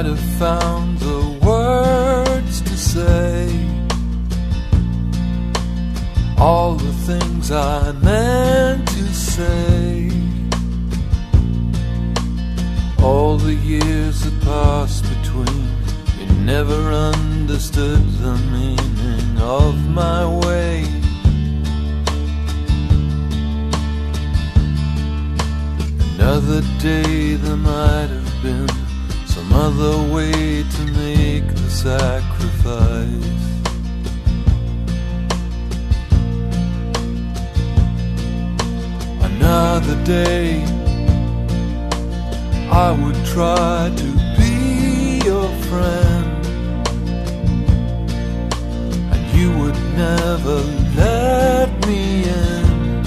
might have found the words to say all the things I meant to say. All the years that passed between, you never understood the meaning of my way. Another day there might have been some other way to make the sacrifice. Another day I would try to be your friend, and you would never let me in.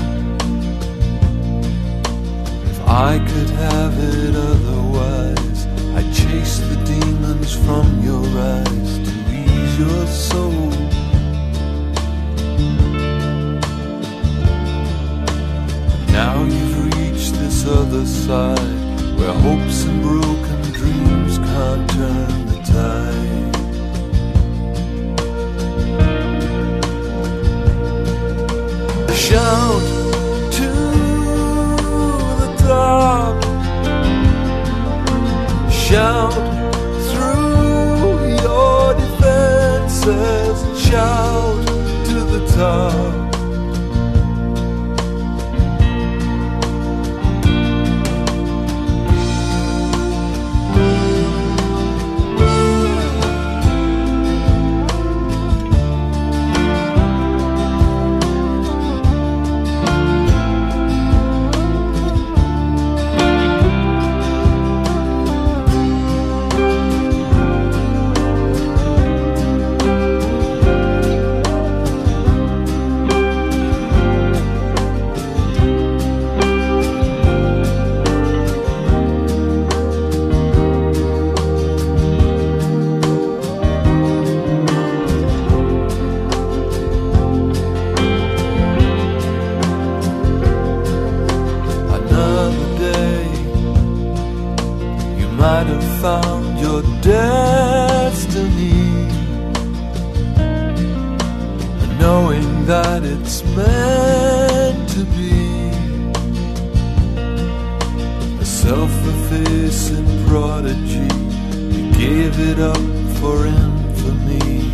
If I could have it otherwise, I'd chase the demons from your eyes to ease your soul. And now you've reached this other side, where hopes and broken dreams can't turn the tide. Shout to the top, shout through your defenses, shout to the top. Might have found your destiny, knowing that it's meant to be. A self-effacing prodigy, you gave it up for infamy.